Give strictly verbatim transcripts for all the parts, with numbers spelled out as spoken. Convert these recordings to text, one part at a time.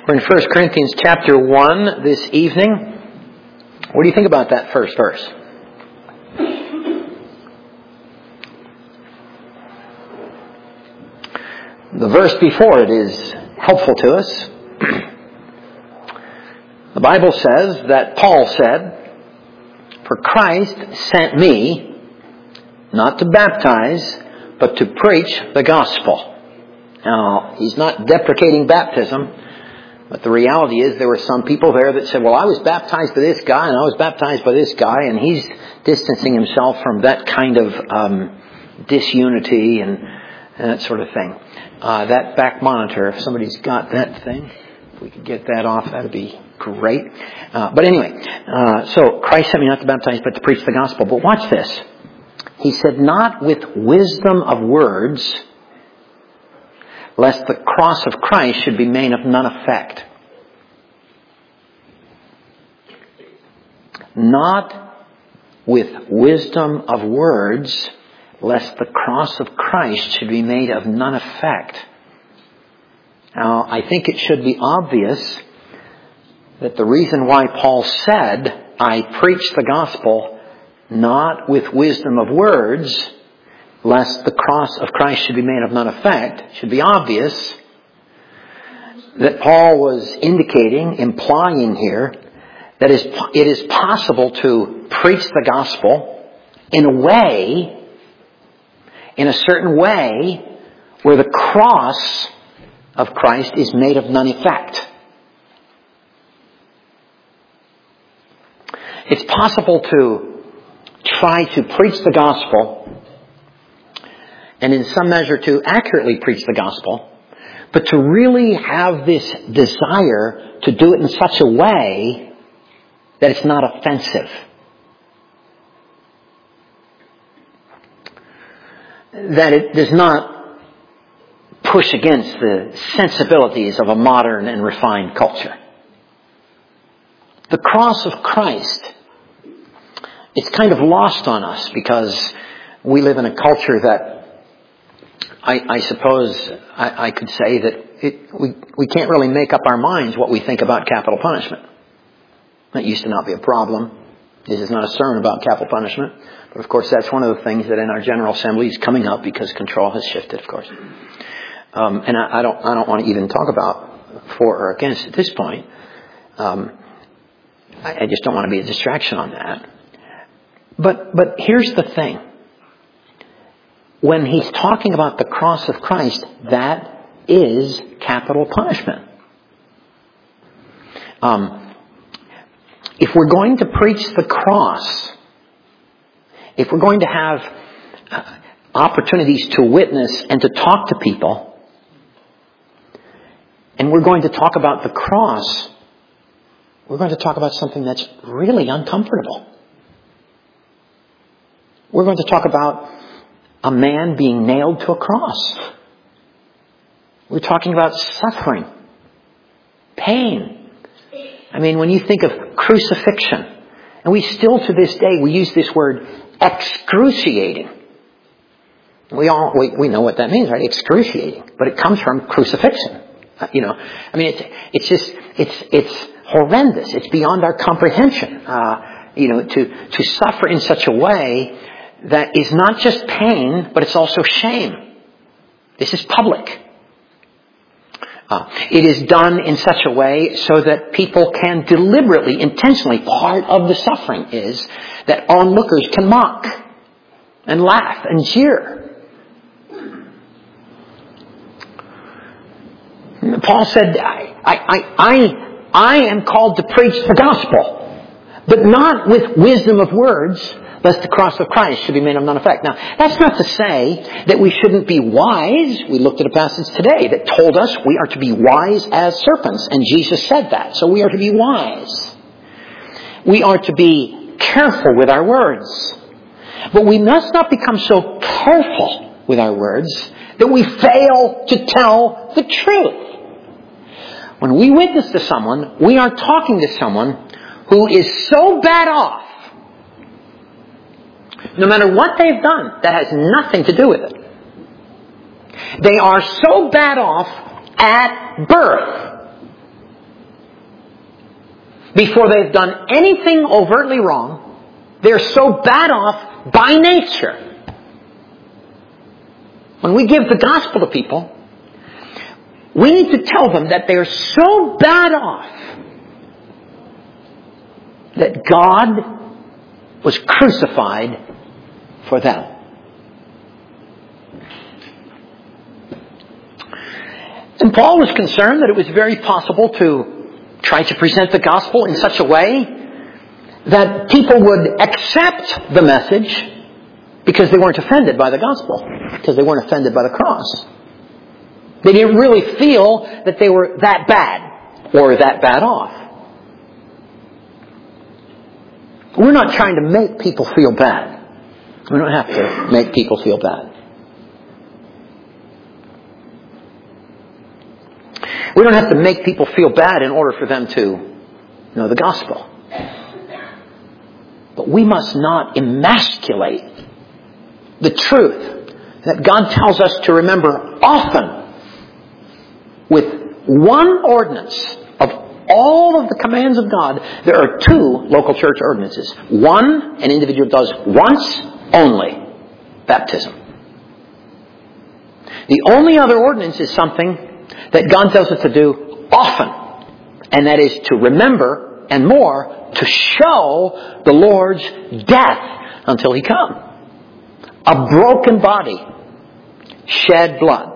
We're in First Corinthians chapter one this evening. What do you think about that first verse? The verse before it is helpful to us. The Bible says that Paul said, "For Christ sent me not to baptize, but to preach the gospel." Now, he's not deprecating baptism, but the reality is there were some people there that said, well, I was baptized by this guy and I was baptized by this guy, and he's distancing himself from that kind of um, disunity and, and that sort of thing. Uh, that back monitor, if somebody's got that thing, if we could get that off, that'd be great. Uh, but anyway, uh, so Christ sent me not to baptize, but to preach the gospel. But watch this. He said, not with wisdom of words, lest the cross of Christ should be made of none effect. Not with wisdom of words, lest the cross of Christ should be made of none effect. Now, I think it should be obvious that the reason why Paul said, I preach the gospel not with wisdom of words, lest the cross of Christ should be made of none effect, should be obvious that Paul was indicating, implying here, that it is possible to preach the gospel in a way, in a certain way, where the cross of Christ is made of none effect. It's possible to try to preach the gospel, and in some measure to accurately preach the gospel, but to really have this desire to do it in such a way that it's not offensive. That it does not push against the sensibilities of a modern and refined culture. The cross of Christ, it's kind of lost on us because we live in a culture that I, I suppose I, I could say that it, we, we can't really make up our minds what we think about capital punishment. That used to not be a problem. This is not a sermon about capital punishment. But of course that's one of the things that in our General Assembly is coming up because control has shifted, of course. Um, and I, I don't I don't want to even talk about for or against at this point. Um, I, I just don't want to be a distraction on that. But but here's the thing. When he's talking about the cross of Christ, that is capital punishment. Um, if we're going to preach the cross, if we're going to have uh, opportunities to witness and to talk to people, and we're going to talk about the cross, we're going to talk about something that's really uncomfortable. We're going to talk about a man being nailed to a cross. We're talking about suffering, pain. I mean, when you think of crucifixion, and we still to this day, we use this word excruciating. We all, we, we know what that means, right? Excruciating. But it comes from crucifixion. Uh, you know, I mean, it's, it's just, it's, it's horrendous. It's beyond our comprehension. Uh, you know, to, to suffer in such a way that is not just pain, but it's also shame. This is public. Uh, it is done in such a way so that people can deliberately, intentionally, part of the suffering is that onlookers can mock and laugh and jeer. Paul said, I, I, I, I am called to preach the gospel, but not with wisdom of words, lest the cross of Christ should be made of none effect. Now, that's not to say that we shouldn't be wise. We looked at a passage today that told us we are to be wise as serpents, and Jesus said that. So we are to be wise. We are to be careful with our words. But we must not become so careful with our words that we fail to tell the truth. When we witness to someone, we are talking to someone who is so bad off, no matter what they've done, that has nothing to do with it. They are so bad off at birth before they've done anything overtly wrong, they're so bad off by nature. When we give the gospel to people, we need to tell them that they're so bad off that God was crucified for them. And Paul was concerned that it was very possible to try to present the gospel in such a way that people would accept the message because they weren't offended by the gospel, because they weren't offended by the cross. They didn't really feel that they were that bad or that bad off. We're not trying to make people feel bad. We don't have to make people feel bad. We don't have to make people feel bad in order for them to know the gospel. But we must not emasculate the truth that God tells us to remember often with one ordinance. Of all of the commands of God, there are two local church ordinances. One, an individual does once only. Baptism. The only other ordinance is something that God tells us to do often. And that is to remember, and more, to show the Lord's death until He comes. A broken body. Shed blood.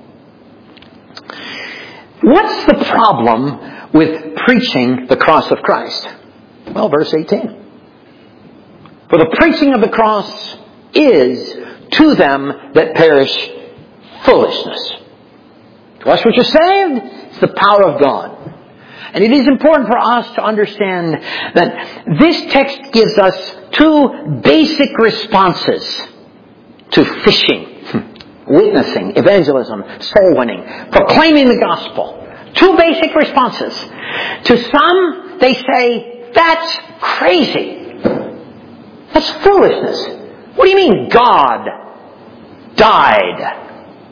What's the problem with preaching the cross of Christ? Well, verse eighteen. For the preaching of the cross is to them that perish foolishness. To us which are saved, it's the power of God. And it is important for us to understand that this text gives us two basic responses to fishing, witnessing, evangelism, soul winning, proclaiming the gospel. Two basic responses. To some, they say, that's crazy. That's foolishness. What do you mean God died?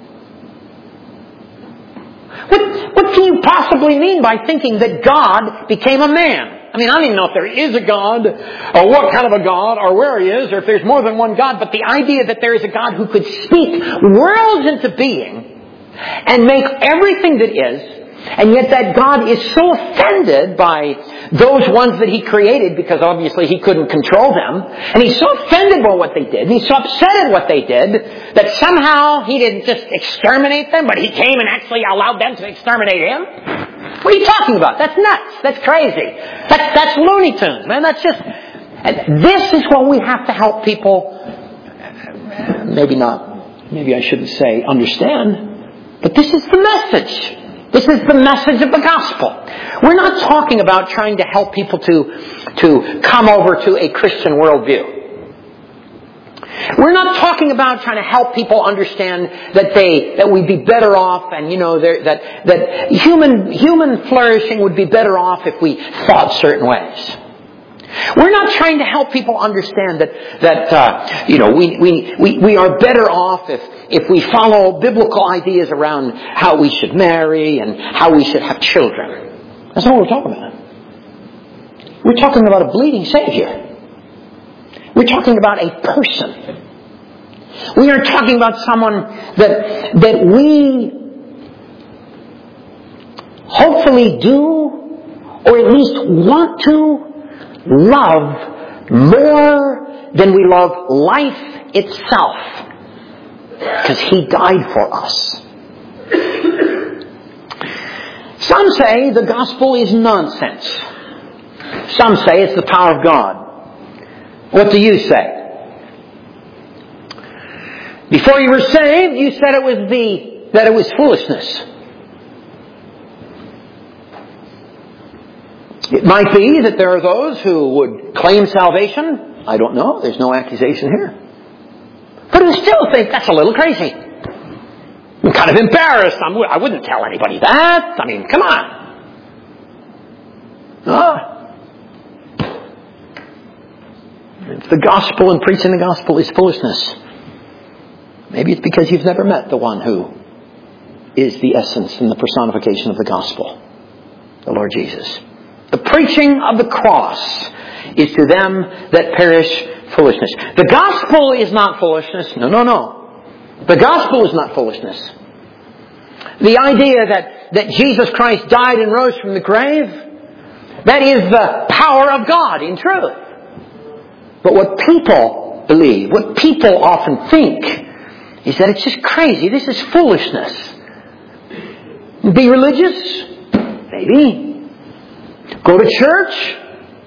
What, what can you possibly mean by thinking that God became a man? I mean, I don't even know if there is a God, or what kind of a God, or where He is, or if there's more than one God, but the idea that there is a God who could speak worlds into being and make everything that is, and yet that God is so offended by those ones that He created, because obviously He couldn't control them, and He's so offended by what they did, and He's so upset at what they did, that somehow He didn't just exterminate them, but He came and actually allowed them to exterminate Him? What are you talking about? That's nuts. That's crazy. That's, that's Looney Tunes, man. That's just... And this is what we have to help people, maybe not, maybe I shouldn't say understand, but this is the message. This is the message of the gospel. We're not talking about trying to help people to, to come over to a Christian worldview. We're not talking about trying to help people understand that they that we'd be better off, and you know that that human human flourishing would be better off if we thought certain ways. We're not trying to help people understand that that uh, you know we, we we we are better off if if we follow biblical ideas around how we should marry and how we should have children. That's not what we're talking about. We're talking about a bleeding Savior. We're talking about a person. We are talking about someone that that we hopefully do, or at least want to, love more than we love life itself. Because He died for us. Some say the gospel is nonsense. Some say it's the power of God. What do you say? Before you were saved, you said it was the that it was foolishness. It might be that there are those who would claim salvation. I don't know. There's no accusation here. But who still think that's a little crazy. I'm kind of embarrassed. I'm, I wouldn't tell anybody that. I mean, come on. Ah. If the gospel and preaching the gospel is foolishness, maybe it's because you've never met the one who is the essence and the personification of the gospel, the Lord Jesus. The preaching of the cross is to them that perish foolishness. The gospel is not foolishness. No, no, no. The gospel is not foolishness. The idea that, that Jesus Christ died and rose from the grave, that is the power of God in truth. But what people believe, what people often think, is that it's just crazy. This is foolishness. Be religious? Maybe. Go to church?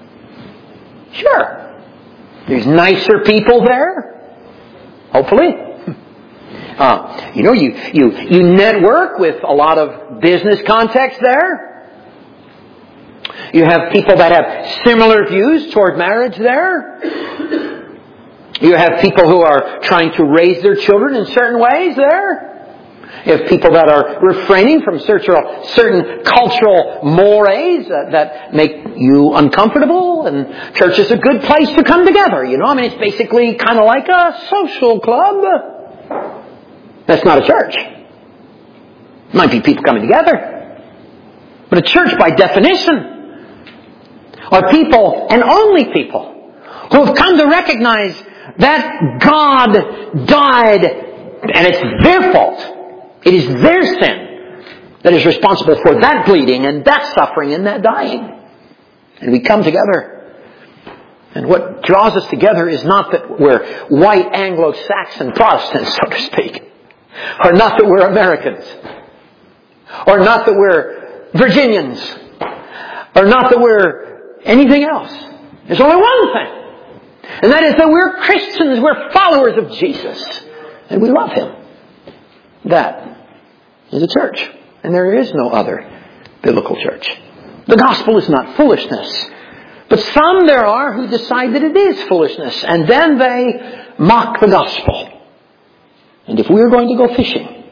Sure. There's nicer people there. Hopefully. Uh, you know, you, you, you network with a lot of business contacts there. You have people that have similar views toward marriage there. You have people who are trying to raise their children in certain ways there. You have people that are refraining from certain cultural mores that, that make you uncomfortable. And church is a good place to come together. You know, I mean, it's basically kind of like a social club. That's not a church. It might be people coming together. But a church, by definition, are people, and only people, who have come to recognize that God died, and it's their fault. It is their sin that is responsible for that bleeding and that suffering and that dying. And we come together. And what draws us together is not that we're white Anglo-Saxon Protestants, so to speak. Or not that we're Americans. Or not that we're Virginians. Or not that we're anything else. There's only one thing. And that is that we're Christians. We're followers of Jesus. And we love Him. That is a church. And there is no other biblical church. The gospel is not foolishness. But some there are who decide that it is foolishness. And then they mock the gospel. And if we are going to go fishing,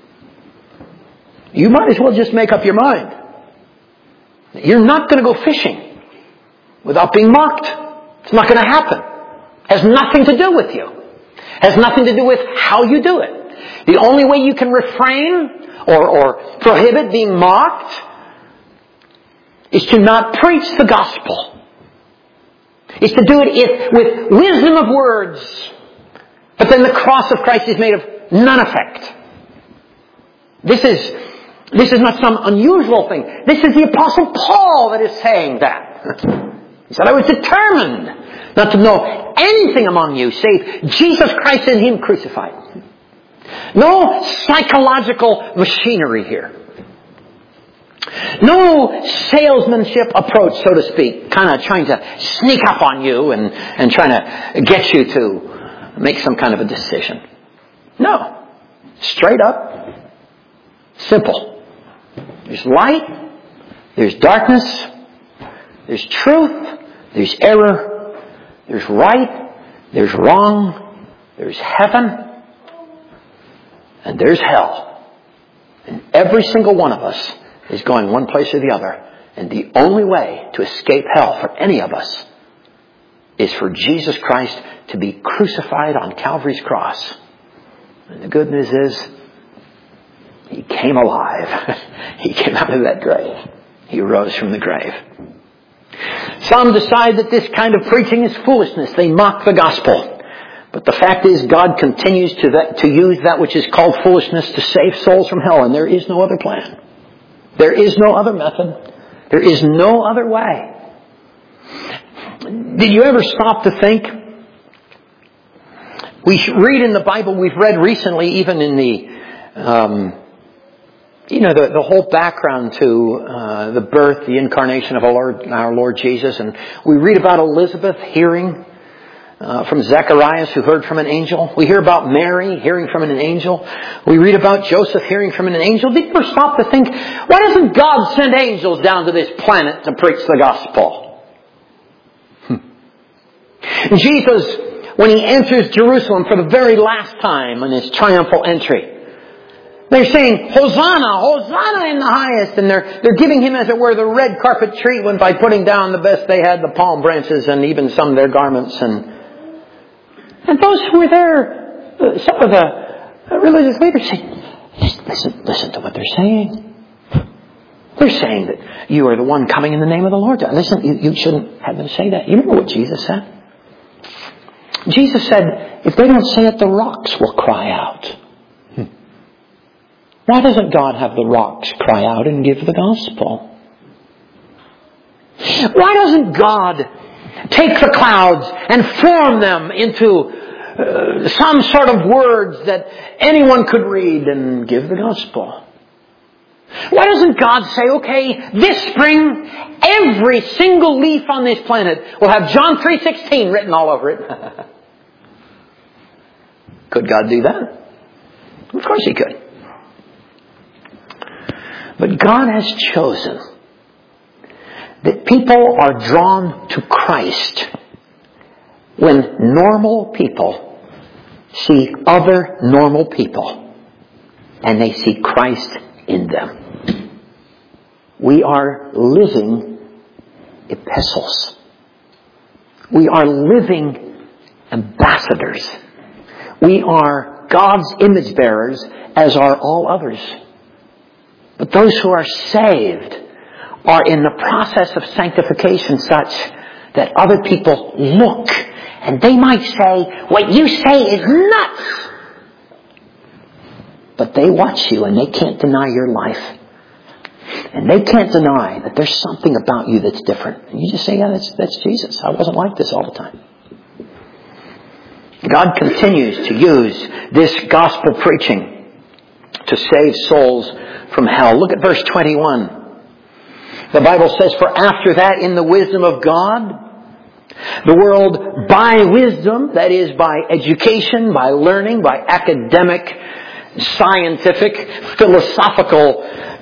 you might as well just make up your mind. You're not going to go fishing without being mocked. It's not going to happen. Has nothing to do with you. Has nothing to do with how you do it. The only way you can refrain or, or prohibit being mocked is to not preach the gospel. Is to do it with wisdom of words. But then the cross of Christ is made of none effect. This is, this is not some unusual thing. This is the Apostle Paul that is saying that. He said, I was determined not to know anything among you save Jesus Christ and Him crucified. No psychological machinery here. No salesmanship approach, so to speak, kind of trying to sneak up on you and, and trying to get you to make some kind of a decision. No. Straight up. Simple. There's light. There's darkness. There's truth. There's error. There's right. There's wrong. There's heaven. And there's hell. And every single one of us is going one place or the other. And the only way to escape hell for any of us is for Jesus Christ to be crucified on Calvary's cross. And the good news is, He came alive. He came out of that grave. He rose from the grave. Some decide that this kind of preaching is foolishness. They mock the gospel. But the fact is, God continues to, that, to use that which is called foolishness to save souls from hell. And there is no other plan. There is no other method. There is no other way. Did you ever stop to think? We read in the Bible, we've read recently, even in the, um, you know, the, the whole background to uh, the birth, the incarnation of our Lord, our Lord Jesus. And we read about Elizabeth hearing uh, from Zacharias, who heard from an angel. We hear about Mary hearing from an angel. We read about Joseph hearing from an angel. Did you ever stop to think, why doesn't God send angels down to this planet to preach the gospel? Hmm. Jesus, when He enters Jerusalem for the very last time in His triumphal entry, they're saying, Hosanna, Hosanna in the highest. And they're, they're giving Him, as it were, the red carpet treatment by putting down the best they had, the palm branches and even some of their garments. And, and those who were there, some of the religious leaders say, listen, listen to what they're saying. They're saying that you are the one coming in the name of the Lord. Listen, you, you shouldn't have them say that. You remember what Jesus said? Jesus said, if they don't say it, the rocks will cry out. Hmm. Why doesn't God have the rocks cry out and give the gospel? Why doesn't God take the clouds and form them into uh, some sort of words that anyone could read and give the gospel? Why doesn't God say, okay, this spring, every single leaf on this planet will have John three sixteen written all over it? Could God do that? Of course He could. But God has chosen that people are drawn to Christ when normal people see other normal people and they see Christ in them. We are living epistles. We are living ambassadors. We are God's image bearers, as are all others. But those who are saved are in the process of sanctification such that other people look and they might say, what you say is nuts. But they watch you and they can't deny your life. And they can't deny that there's something about you that's different. And you just say, yeah, that's, that's Jesus. I wasn't like this all the time. God continues to use this gospel preaching to save souls from hell. Look at verse twenty-one. The Bible says, for after that, in the wisdom of God, the world by wisdom, that is by education, by learning, by academic, scientific, philosophical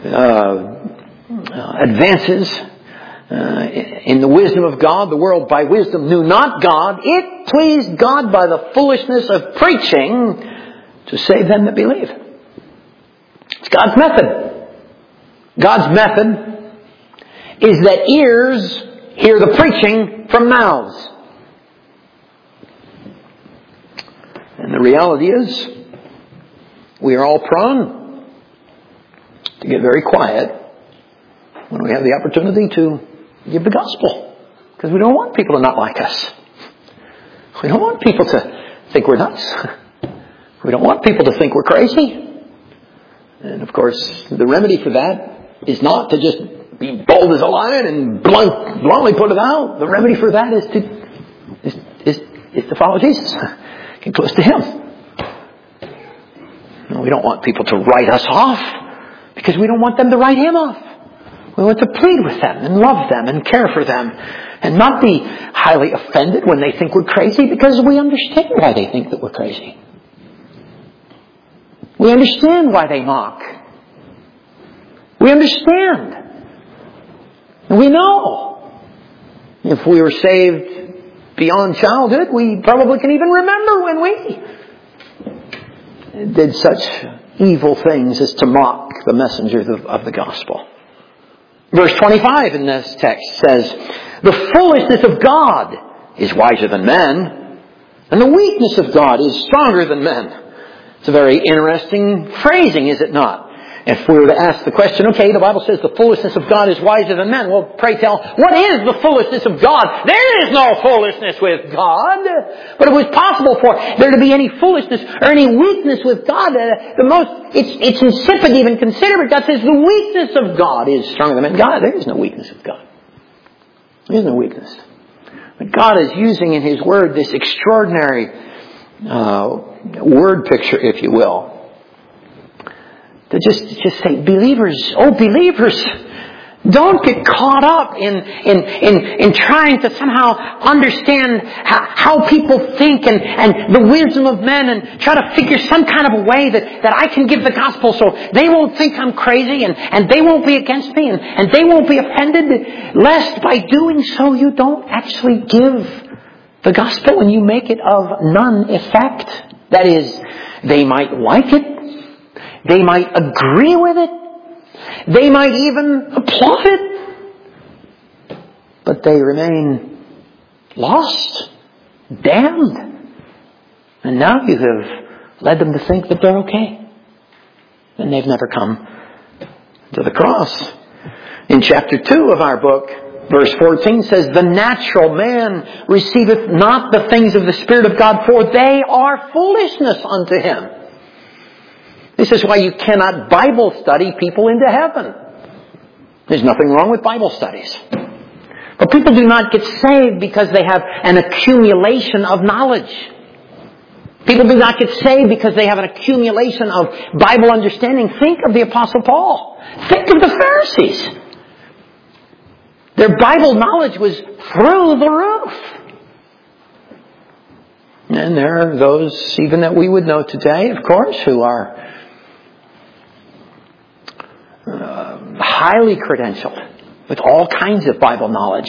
uh, advances, uh, in the wisdom of God, the world by wisdom knew not God. It pleased God by the foolishness of preaching to save them that believe. It's God's method. God's method is that ears hear the preaching from mouths. And the reality is, we are all prone to get very quiet when we have the opportunity to give the gospel. Because we don't want people to not like us. We don't want people to think we're nuts. We don't want people to think we're crazy. And of course, the remedy for that is not to just be bold as a lion and blunt, bluntly put it out. The remedy for that is to is, is, is to follow Jesus. Get close to Him. No, we don't want people to write us off because we don't want them to write Him off. We want to plead with them and love them and care for them and not be highly offended when they think we're crazy, because we understand why they think that we're crazy. We understand why they mock. We understand. And we know. If we were saved beyond childhood, we probably can even remember when we did such evil things as to mock the messengers of, of the gospel. Verse twenty-five in this text says, the foolishness of God is wiser than men, and the weakness of God is stronger than men. It's a very interesting phrasing, is it not? If we were to ask the question, okay, the Bible says the foolishness of God is wiser than men. Well, pray tell, what is the foolishness of God? There is no foolishness with God. But it was possible for there to be any foolishness or any weakness with God. Uh, the most, it's, it's insipid to even consider, but God says the weakness of God is stronger than men. God, there is no weakness with God. There is no weakness. But God is using in His Word this extraordinary uh, word picture, if you will. To just, just say, believers, oh believers, don't get caught up in, in, in, in trying to somehow understand how, how people think and, and the wisdom of men, and try to figure some kind of a way that, that I can give the gospel so they won't think I'm crazy and, and they won't be against me and, and they won't be offended, lest by doing so you don't actually give the gospel and you make it of none effect. That is, they might like it. They might agree with it. They might even applaud it. But they remain lost, damned. And now you have led them to think that they're okay. And they've never come to the cross. In chapter two of our book, verse fourteen says, the natural man receiveth not the things of the Spirit of God, for they are foolishness unto him. This is why you cannot Bible study people into heaven. There's nothing wrong with Bible studies. But people do not get saved because they have an accumulation of knowledge. People do not get saved because they have an accumulation of Bible understanding. Think of the Apostle Paul. Think of the Pharisees. Their Bible knowledge was through the roof. And there are those, even that we would know today, of course, who are uh, highly credentialed with all kinds of Bible knowledge.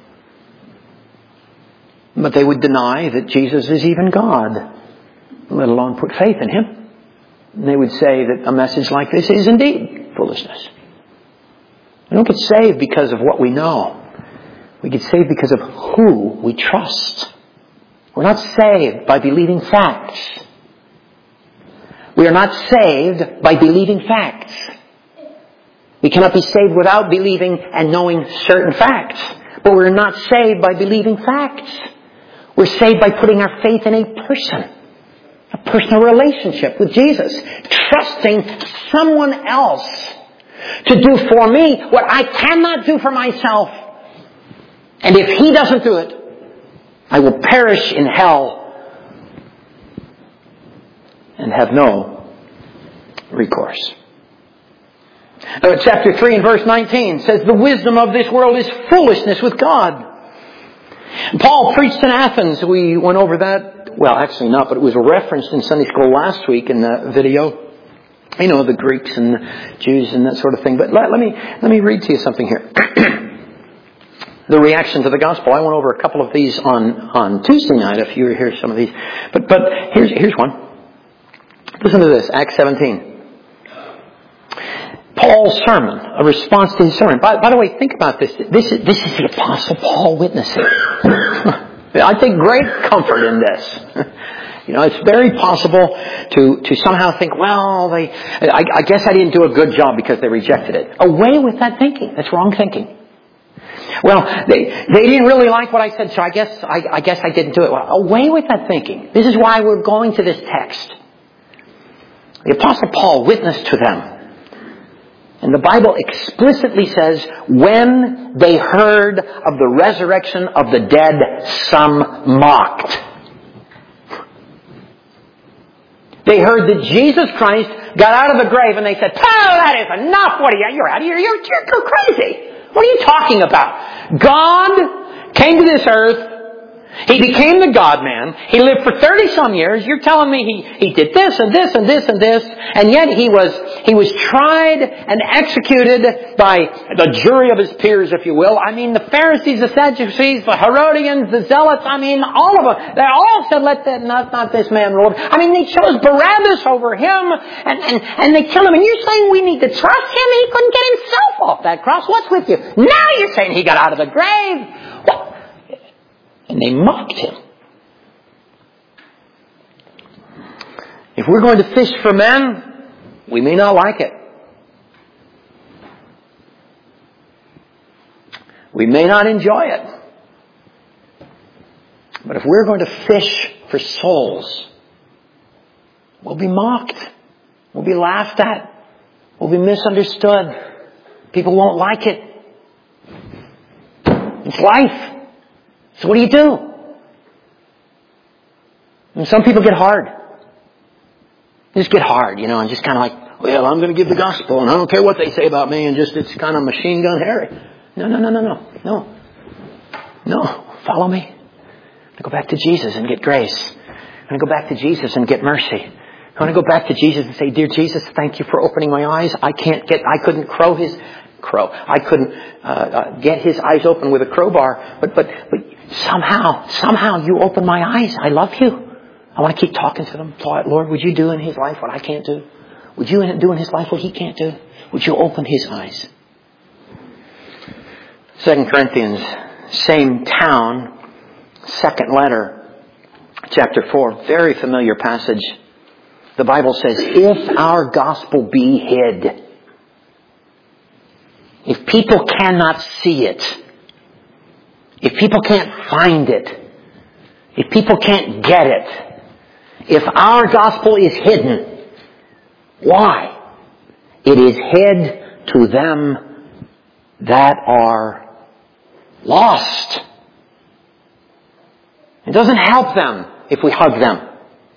But they would deny that Jesus is even God, let alone put faith in Him. And they would say that a message like this is indeed foolishness. We don't get saved because of what we know. We get saved because of who we trust. We're not saved by believing facts. We are not saved by believing facts. We cannot be saved without believing and knowing certain facts. But we're not saved by believing facts. We're saved by putting our faith in a person. A personal relationship with Jesus. Trusting someone else to do for me what I cannot do for myself. And if He doesn't do it, I will perish in hell and have no recourse. Uh, chapter three and verse nineteen says, the wisdom of this world is foolishness with God. Paul preached in Athens. We went over that. Well, actually not, but it was referenced in Sunday school last week in the video. You know, the Greeks and the Jews and that sort of thing. But let, let me let me read to you something here. The reaction to the gospel. I went over a couple of these on, on Tuesday night, if you were here, some of these. But but here's here's one. Listen to this, Acts seventeen. Paul's sermon, a response to his sermon. By, by the way, think about this. This is, this is the Apostle Paul witnessing. I take great comfort in this. You know, it's very possible to, to somehow think, well, they, I, I guess I didn't do a good job because they rejected it. Away with that thinking. That's wrong thinking. Well, they, they didn't really like what I said, so I guess I, I guess I didn't do it well. Away with that thinking. This is why we're going to this text. The Apostle Paul witnessed to them. And the Bible explicitly says, when they heard of the resurrection of the dead, some mocked. They heard that Jesus Christ got out of the grave and they said, oh, that is enough. What are you? You're out of here. You're, you're, you're crazy. What are you talking about? God came to this earth. He became the God-man. He lived for thirty some years. You're telling me he, he did this and this and this and this. And yet he was, he was tried and executed by the jury of his peers, if you will. I mean, the Pharisees, the Sadducees, the Herodians, the Zealots. I mean, all of them. They all said, let that, not, not this man rule. I mean, they chose Barabbas over him and, and, and they killed him. And you're saying we need to trust him? He couldn't get himself off that cross. What's with you? Now you're saying he got out of the grave. What? And they mocked him. If we're going to fish for men, we may not like it. We may not enjoy it. But if we're going to fish for souls, we'll be mocked. We'll be laughed at. We'll be misunderstood. People won't like it. It's life. So what do you do? And some people get hard. They just get hard, you know, and just kind of like, well, I'm going to give the gospel, and I don't care what they say about me, and just it's kind of machine gun Harry. No, no, no, no, no, no, no. Follow me. I go back to Jesus and get grace. I'm going to go back to Jesus and get mercy. I want to go back to Jesus and say, dear Jesus, thank you for opening my eyes. I can't get, I couldn't crow his crow. I couldn't uh, uh, get his eyes open with a crowbar, but but but. Somehow, somehow you open my eyes. I love you. I want to keep talking to them. Lord, would you do in his life what I can't do? Would you do in his life what he can't do? Would you open his eyes? Second Corinthians, same town, second letter, chapter four, very familiar passage. The Bible says, if our gospel be hid, if if people cannot see it, if people can't find it, if people can't get it, if our gospel is hidden, why? It is hid to them that are lost. It doesn't help them if we hug them.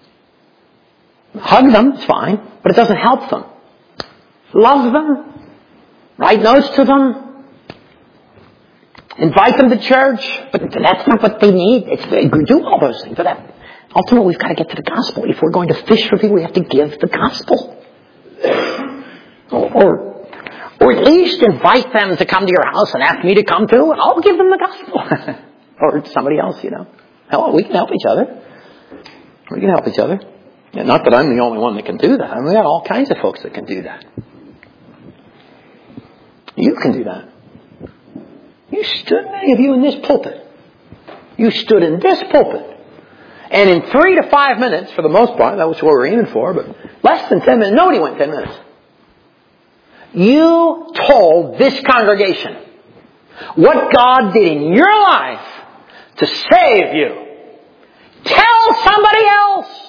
Hug them, it's fine, but it doesn't help them. Love them, write notes to them, invite them to church, but that's not what they need. It's, they do all those things, but that, ultimately we've got to get to the gospel. If we're going to fish for people, we have to give the gospel. Or, or, or at least invite them to come to your house and ask me to come too, and I'll give them the gospel. Or somebody else, you know. Hell, we can help each other. We can help each other. And not that I'm the only one that can do that. I mean, we got all kinds of folks that can do that. You can do that. You stood, many of you, in this pulpit. You stood in this pulpit. And in three to five minutes, for the most part, that was what we were aiming for, but less than ten minutes, nobody went ten minutes. You told this congregation what God did in your life to save you. Tell somebody else.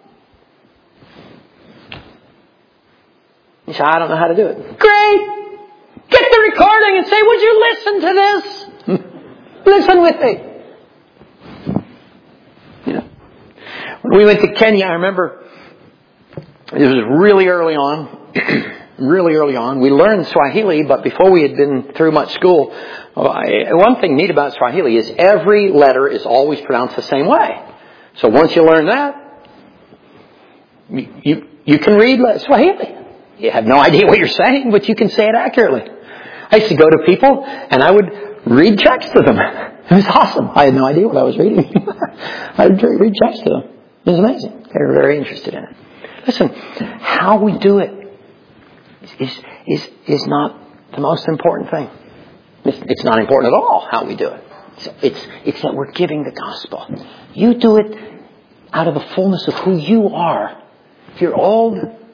You say, I don't know how to do it. Great. Get the recording and say, would you listen to this? Listen with me. You know, when we went to Kenya, I remember it was really early on. really early on. We learned Swahili, but before we had been through much school, one thing neat about Swahili is every letter is always pronounced the same way. So once you learn that, you, you, you can read Swahili. You have no idea what you're saying, but you can say it accurately. I used to go to people and I would read checks to them. It was awesome. I had no idea what I was reading. I would read checks to them. It was amazing. They were very interested in it. Listen, how we do it is, is, is not the most important thing. It's, it's not important at all how we do it. It's, it's, it's that we're giving the gospel. You do it out of the fullness of who you are. If you're old,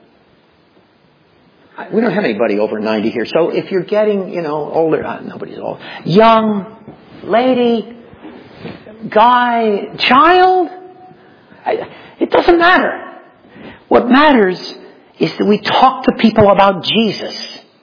we don't have anybody over ninety here. So if you're getting, you know, older, uh, nobody's old. Young, lady, guy, child, I, it doesn't matter. What matters is that we talk to people about Jesus.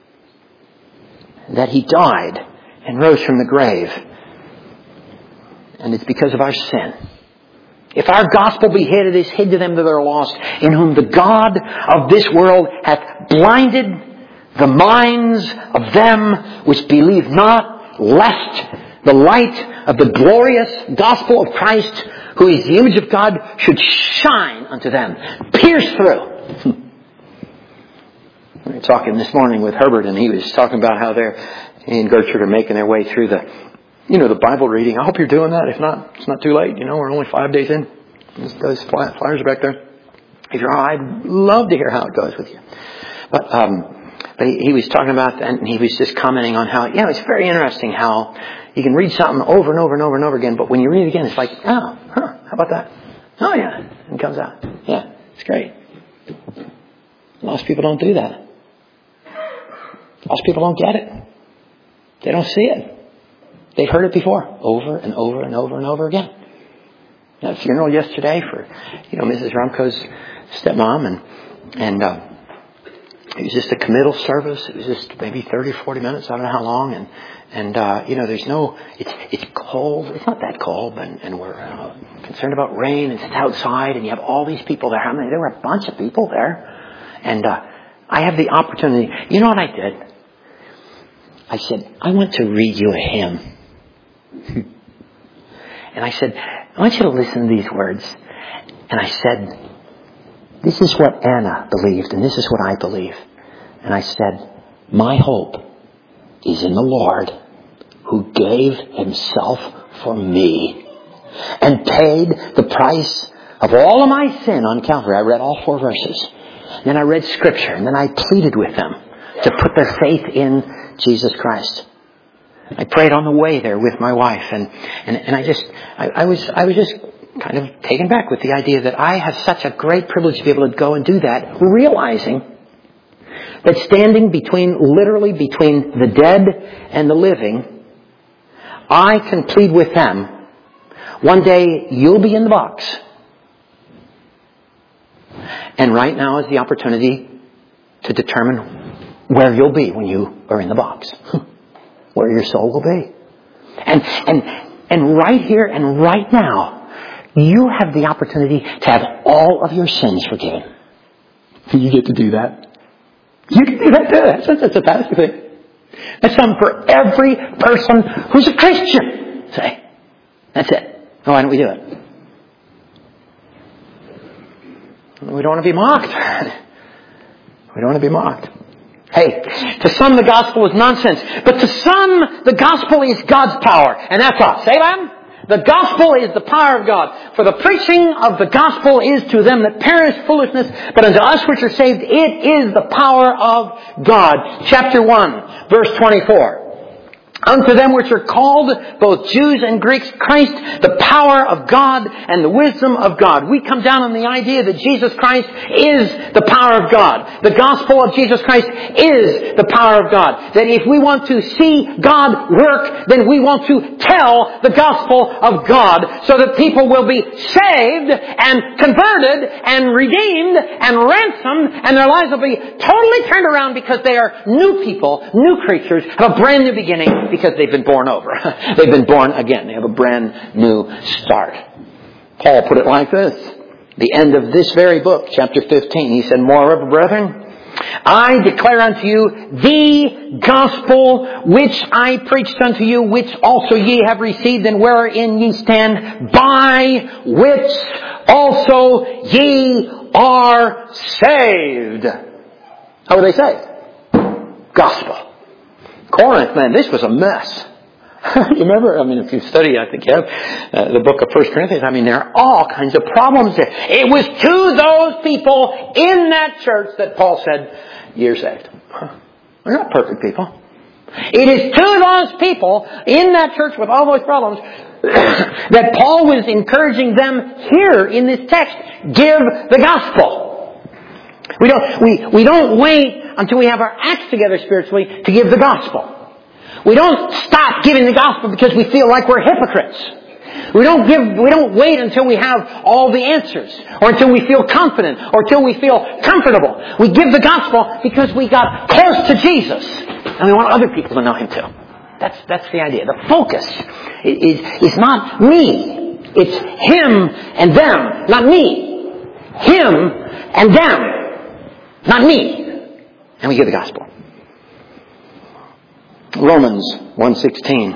That He died and rose from the grave. And it's because of our sin. If our gospel be hid, it is hid to them that are lost, in whom the God of this world hath blinded the minds of them which believe not, lest the light of the glorious gospel of Christ, who is the image of God, should shine unto them, pierce through. We were talking this morning with Herbert, and he was talking about how they're, he and Gertrude are making their way through the You know, the Bible reading. I hope you're doing that. If not, it's not too late. You know, we're only five days in. Those flyers are back there. If you're, I'd love to hear how it goes with you. But, um, but he, he was talking about that, and he was just commenting on how, you know, it's very interesting how you can read something over and over and over and over again, but when you read it again, it's like, oh, huh, how about that? Oh yeah, and it comes out. Yeah, it's great. Most people don't do that. Most people don't get it. They don't see it. They've heard it before, over and over and over and over again. At a funeral yesterday for, you know, Missus Rumko's stepmom, and and uh, it was just a committal service. It was just maybe thirty, forty minutes. I don't know how long. And and uh, you know, there's no. It's it's cold. It's not that cold, and and we're uh, concerned about rain. And it's outside, and you have all these people there. How many? There were a bunch of people there, and uh, I have the opportunity. You know what I did? I said, I want to read you a hymn. And I said, I want you to listen to these words. And I said, this is what Anna believed, and this is what I believe. And I said, my hope is in the Lord, who gave Himself for me and paid the price of all of my sin on Calvary. I read all four verses. Then I read Scripture, and then I pleaded with them to put their faith in Jesus Christ. I prayed on the way there with my wife, and, and, and I just, I, I was, I was just kind of taken back with the idea that I have such a great privilege to be able to go and do that, realizing That standing between, literally between the dead and the living, I can plead with them, one day you'll be in the box. And right now is the opportunity to determine where you'll be when you are in the box. Where your soul will be. And, and, and right here and right now, you have the opportunity to have all of your sins forgiven. You get to do that. You can do that too. That's, that's a fantastic thing. That's something for every person who's a Christian. Say, that's it. Why don't we do it? We don't want to be mocked. We don't want to be mocked. Hey, to some the gospel is nonsense, but to some the gospel is God's power, and that's us. Amen? The gospel is the power of God. For the preaching of the gospel is to them that perish foolishness, but unto us which are saved, it is the power of God. Chapter one, verse twenty-four. Unto them which are called, both Jews and Greeks, Christ, the power of God and the wisdom of God. We come down on the idea that Jesus Christ is the power of God. The gospel of Jesus Christ is the power of God. That if we want to see God work, then we want to tell the gospel of God so that people will be saved and converted and redeemed and ransomed, and their lives will be totally turned around because they are new people, new creatures, have a brand new beginning. Because they've been born over. They've been born again. They have a brand new start. Paul put it like this. The end of this very book, chapter fifteen, he said, Moreover, brethren, I declare unto you the gospel which I preached unto you, which also ye have received, and wherein ye stand, by which also ye are saved. How were they saved? Gospel. Corinth, man, this was a mess. You remember? I mean, if you study, I think you have uh, the book of First Corinthians. I mean, there are all kinds of problems there. It was to those people in that church that Paul said, "You're saved." They're not perfect people. It is to those people in that church with all those problems that Paul was encouraging them here in this text. Give the gospel. We don't. We we don't wait until we have our acts together spiritually to give the gospel. We don't stop giving the gospel because we feel like we're hypocrites. We don't give, we don't wait until we have all the answers, or until we feel confident, or until we feel comfortable. We give the gospel because we got close to Jesus, and we want other people to know Him too. That's, that's the idea. The focus is, is not me. It's Him and them, not me. Him and them, not me. And we give the gospel. Romans one sixteen.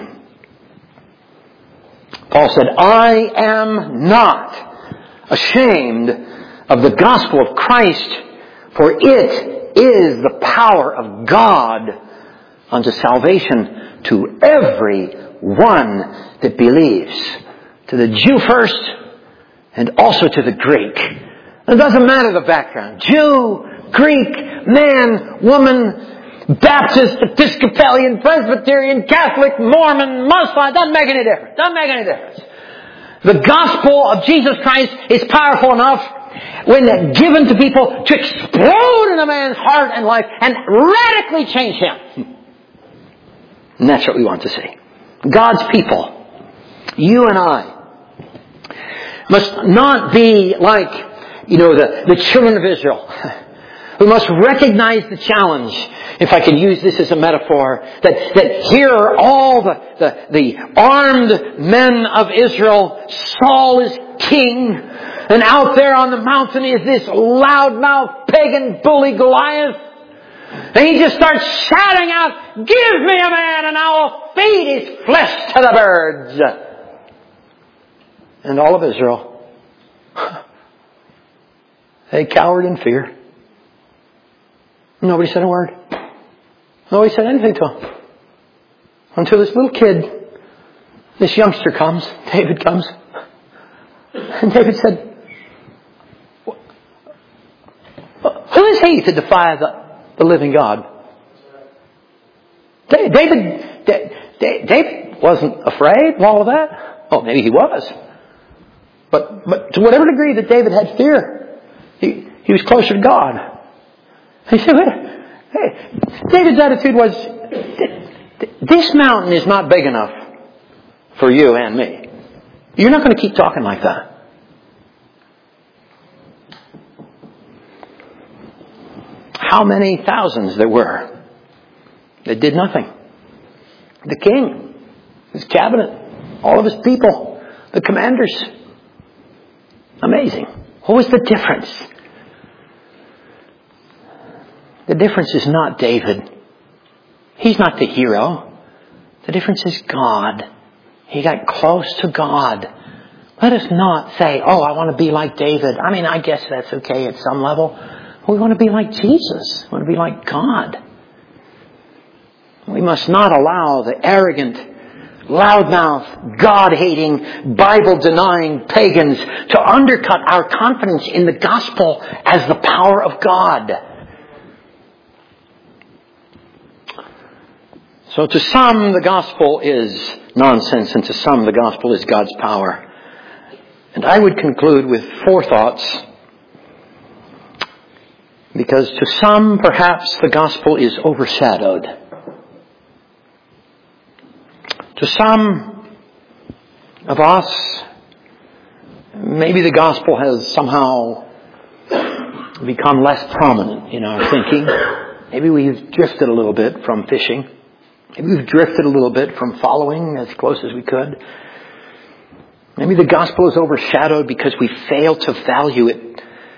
Paul said, I am not ashamed of the gospel of Christ, for it is the power of God unto salvation to every one that believes. To the Jew first, and also to the Greek. It doesn't matter the background. Jew, Greek, man, woman, Baptist, Episcopalian, Presbyterian, Catholic, Mormon, Muslim, doesn't make any difference. Doesn't make any difference. The gospel of Jesus Christ is powerful enough when given to people to explode in a man's heart and life and radically change him. And that's what we want to see. God's people, you and I, must not be like, you know, the, the children of Israel. We must recognize the challenge, if I can use this as a metaphor, that, that here are all the, the, the armed men of Israel. Saul is king, and out there on the mountain is this loudmouth pagan bully Goliath. And he just starts shouting out, give me a man and I will feed his flesh to the birds. And all of Israel, they cowered in fear. Nobody said a word. Nobody said anything to him. Until this little kid, this youngster comes, David comes. And David said, who is he to defy the, the living God? David, David wasn't afraid of all of that. Oh, maybe he was. But, but to whatever degree that David had fear, he, he was closer to God. He said, Hey, David's attitude was, this mountain is not big enough for you and me. You're not going to keep talking like that. How many thousands there were that did nothing? The king, his cabinet, all of his people, the commanders. Amazing. What was the difference? The difference is not David. He's not the hero. The difference is God. He got close to God. Let us not say, oh, I want to be like David. I mean, I guess that's okay at some level. We want to be like Jesus. We want to be like God. We must not allow the arrogant, loudmouth, God-hating, Bible-denying pagans to undercut our confidence in the gospel as the power of God. So to some, the gospel is nonsense, and to some, the gospel is God's power. And I would conclude with four thoughts. Because to some, perhaps, the gospel is overshadowed. To some of us, maybe the gospel has somehow become less prominent in our thinking. Maybe we've drifted a little bit from fishing. Maybe we've drifted a little bit from following as close as we could. Maybe the gospel is overshadowed because we fail to value it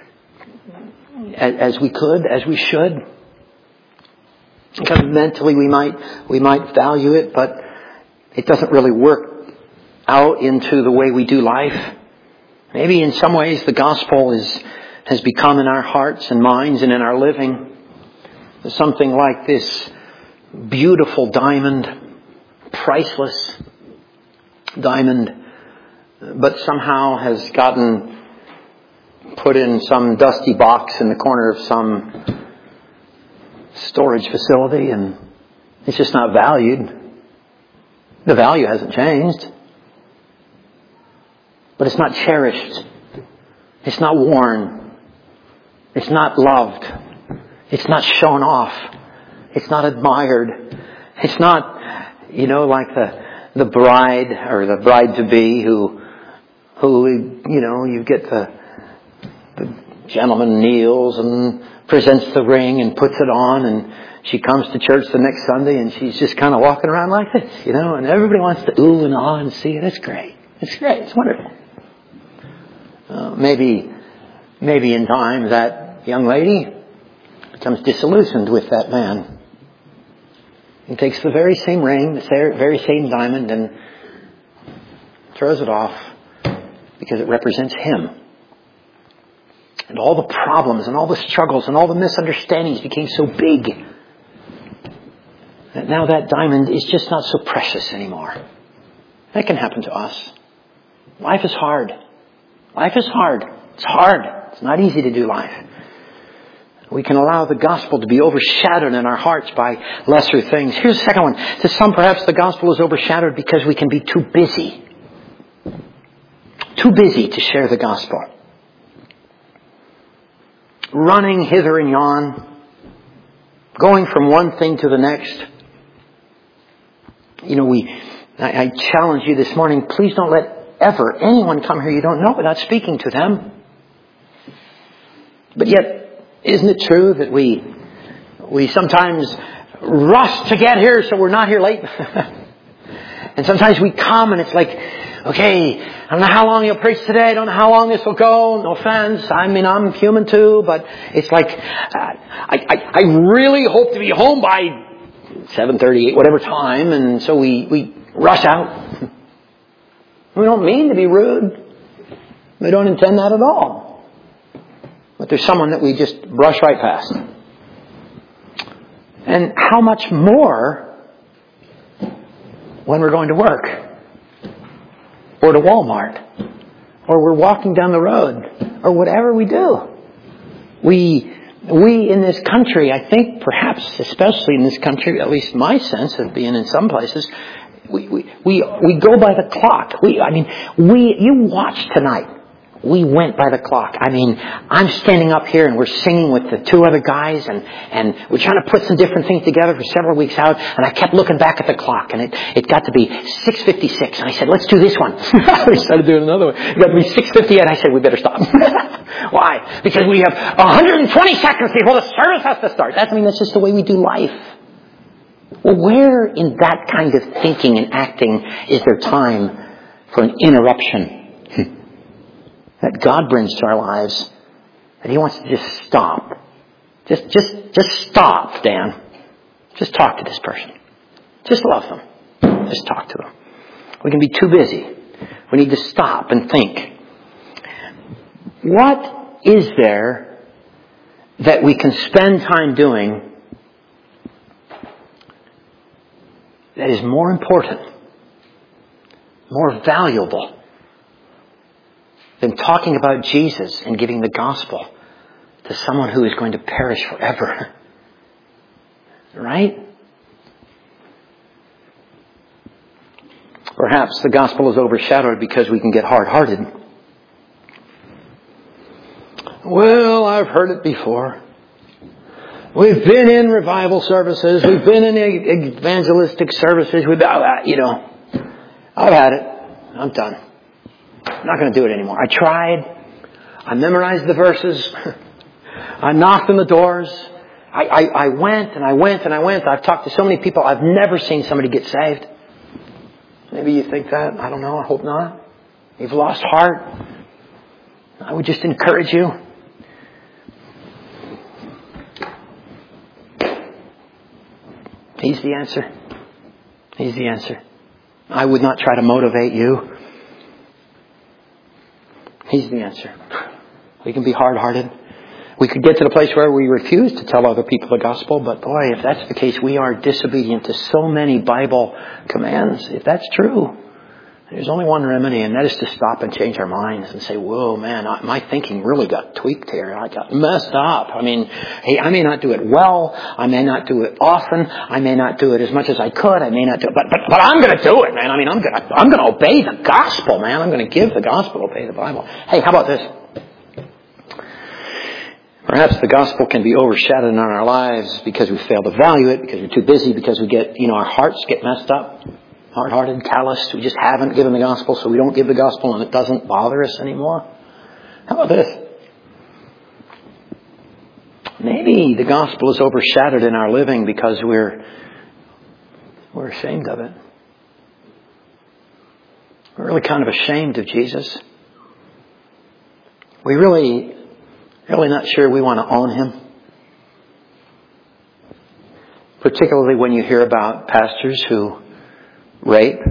as we could, as we should. Because mentally we might we might value it, but it doesn't really work out into the way we do life. Maybe in some ways the gospel is has become in our hearts and minds and in our living something like this beautiful diamond, priceless diamond, but somehow has gotten put in some dusty box in the corner of some storage facility, and it's just not valued. The value hasn't changed, but it's not cherished. It's not worn. It's not loved. It's not shown off. It's not admired. It's not, you know, like the the bride or the bride to be who who you know you get the the gentleman kneels and presents the ring and puts it on, and she comes to church the next Sunday and she's just kind of walking around like this, you know, and everybody wants to ooh and ah and see it. It's great. It's great. It's wonderful. Uh, maybe, maybe in time that young lady becomes disillusioned with that man and takes the very same ring, the very same diamond, and throws it off because it represents him. And all the problems and all the struggles and all the misunderstandings became so big that now that diamond is just not so precious anymore. That can happen to us. Life is hard. Life is hard. It's hard. It's not easy to do life. We can allow the gospel to be overshadowed in our hearts by lesser things. Here's the second one. To some, perhaps the gospel is overshadowed because we can be too busy. Too busy to share the gospel. Running hither and yon. Going from one thing to the next. You know, we, I, I challenge you this morning, please don't let ever anyone come here you don't know without speaking to them. But yet, isn't it true that we we sometimes rush to get here so we're not here late? And sometimes we come and it's like, okay, I don't know how long you'll preach today. I don't know how long this will go. No offense. I mean, I'm human too, but it's like, uh, I, I, I really hope to be home by seven thirty, eight, whatever time. And so we, we rush out. We don't mean to be rude. We don't intend that at all. But there's someone that we just brush right past. And how much more when we're going to work, or to Walmart, or we're walking down the road, or whatever we do. We, we in this country, I think perhaps especially in this country, at least my sense of being in some places, we, we, we, we go by the clock. We, I mean, we, you watch tonight. We went by the clock. I mean, I'm standing up here and we're singing with the two other guys and, and we're trying to put some different things together for several weeks out, and I kept looking back at the clock and it, it got to be six fifty-six, and I said, let's do this one. We started doing another one. It got to be six fifty-eight. I said, we better stop. Why? Because we have one hundred twenty seconds before the service has to start. That's, I mean, that's just the way we do life. Well, where in that kind of thinking and acting is there time for an interruption that God brings to our lives, that He wants to just stop? Just, just, just stop, Dan. Just talk to this person. Just love them. Just talk to them. We can be too busy. We need to stop and think. What is there that we can spend time doing that is more important, more valuable than talking about Jesus and giving the gospel to someone who is going to perish forever? Right? Perhaps the gospel is overshadowed because we can get hard-hearted. Well, I've heard it before. We've been in revival services. We've been in evangelistic services. We've, you know, I've had it. I'm done. I'm not going to do it anymore. I tried. I memorized the verses. I knocked on the doors. I, I, I went and I went and I went. I've talked to so many people. I've never seen somebody get saved. Maybe you think that. I don't know. I hope not. You've lost heart. I would just encourage you. He's the answer. He's the answer. I would not try to motivate you. He's the answer. We can be hard-hearted. We could get to the place where we refuse to tell other people the gospel, but boy, if that's the case, we are disobedient to so many Bible commands. If that's true, there's only one remedy, and that is to stop and change our minds and say, whoa, man, I, my thinking really got tweaked here. I got messed up. I mean, hey, I may not do it well. I may not do it often. I may not do it as much as I could. I may not do it, but, but, but I'm going to do it, man. I mean, I'm going to, I'm going to obey the gospel, man. I'm going to give the gospel, obey the Bible. Hey, how about this? Perhaps the gospel can be overshadowed in our lives because we fail to value it, because we're too busy, because we get, you know, our hearts get messed up. Hard-hearted, calloused. We just haven't given the gospel, so we don't give the gospel and it doesn't bother us anymore. How about this? Maybe the gospel is overshadowed in our living because we're we're ashamed of it. We're really kind of ashamed of Jesus. We really, really not sure we want to own Him. Particularly when you hear about pastors who rape,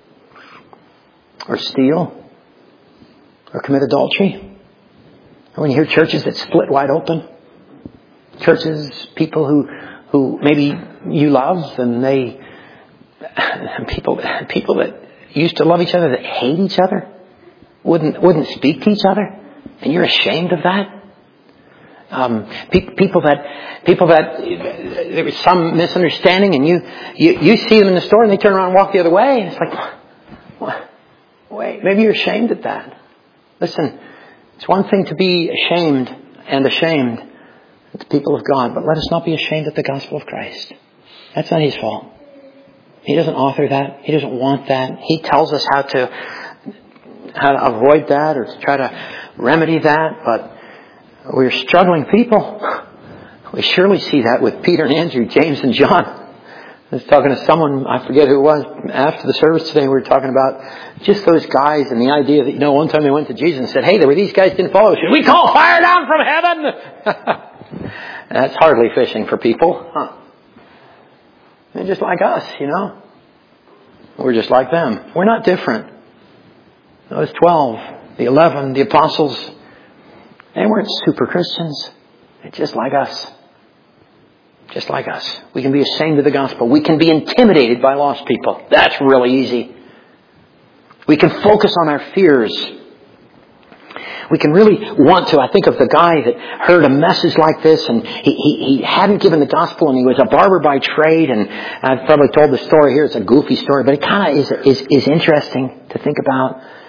or steal, or commit adultery. And when you hear churches that split wide open, churches, people who who maybe you love, and they people people that used to love each other that hate each other, wouldn't wouldn't speak to each other, and you're ashamed of that. Um, pe- people that, people that, there was some misunderstanding, and you, you, you see them in the store, and they turn around and walk the other way, and it's like, what? Wait, maybe you're ashamed at that. Listen, it's one thing to be ashamed and ashamed at the people of God, but let us not be ashamed at the gospel of Christ. That's not His fault. He doesn't author that. He doesn't want that. He tells us how to, how to avoid that or to try to remedy that, but we're struggling people. We surely see that with Peter and Andrew, James and John. I was talking to someone, I forget who it was, after the service today. We were talking about just those guys and the idea that, you know, one time they went to Jesus and said, hey, there were these guys didn't follow us. Should we call fire down from heaven? That's hardly fishing for people. Huh? They're just like us, you know. We're just like them. We're not different. Those twelve, the eleven, the apostles, they weren't super Christians. They're just like us. Just like us. We can be ashamed of the gospel. We can be intimidated by lost people. That's really easy. We can focus on our fears. We can really want to. I think of the guy that heard a message like this, and he, he, he hadn't given the gospel, and he was a barber by trade, and I've probably told the story here. It's a goofy story, but it kind of is, is, is interesting to think about.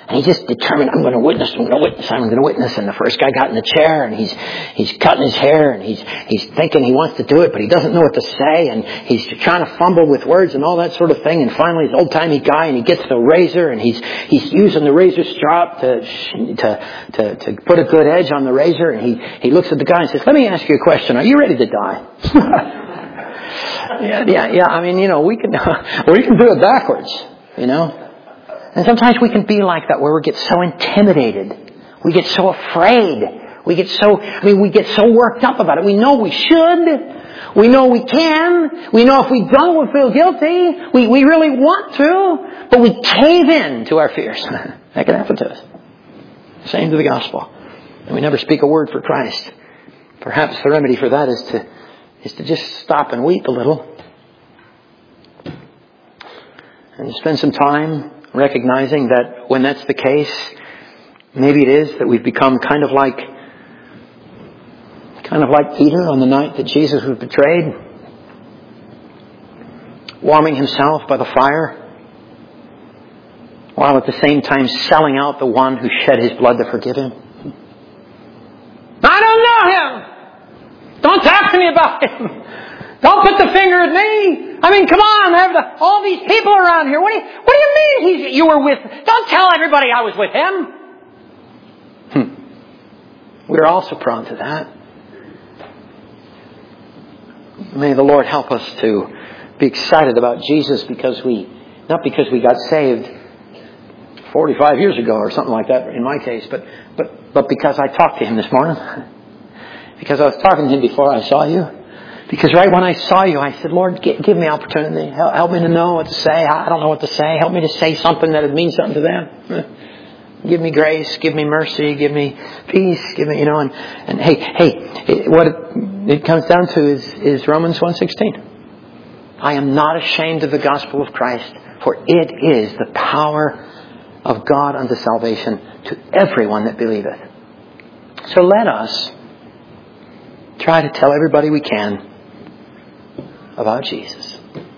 And he just determined, I'm going to witness, I'm going to witness, I'm going to witness. And the first guy got in the chair and he's, he's cutting his hair and he's, he's thinking he wants to do it, but he doesn't know what to say. And he's trying to fumble with words and all that sort of thing. And finally, he's an old-timey guy and he gets the razor and he's, he's using the razor strop to, to, to, to put a good edge on the razor. And he, he looks at the guy and says, let me ask you a question. Are you ready to die? yeah, yeah, yeah. I mean, you know, we can, we can do it backwards, you know. And sometimes we can be like that where we get so intimidated. We get so afraid. We get so, I mean, we get so worked up about it. We know we should. We know we can. We know if we don't, we'll feel guilty. We, we really want to. But we cave in to our fears. That can happen to us. Same to the gospel. And we never speak a word for Christ. Perhaps the remedy for that is to, is to just stop and weep a little. And to spend some time recognizing that when that's the case, maybe it is that we've become kind of like, kind of like Peter on the night that Jesus was betrayed, warming himself by the fire, while at the same time selling out the one who shed his blood to forgive him. I don't know him! Don't talk to me about him! Don't put the finger at me. I mean, come on. I have the, all these people around here. What do you, what do you mean he's, you were with... Don't tell everybody I was with him. Hmm. We're also prone to that. May the Lord help us to be excited about Jesus because we... Not because we got saved forty-five years ago or something like that in my case, but, but, but because I talked to him this morning. Because I was talking to him before I saw you. Because right when I saw you, I said, Lord, give me opportunity. Help me to know what to say. I don't know what to say. Help me to say something that would mean something to them. Give me grace. Give me mercy. Give me peace. Give me, you know, and, and hey, hey, it, what it, it comes down to is, is Romans one sixteen. I am not ashamed of the gospel of Christ, for it is the power of God unto salvation to everyone that believeth. So let us try to tell everybody we can about Jesus.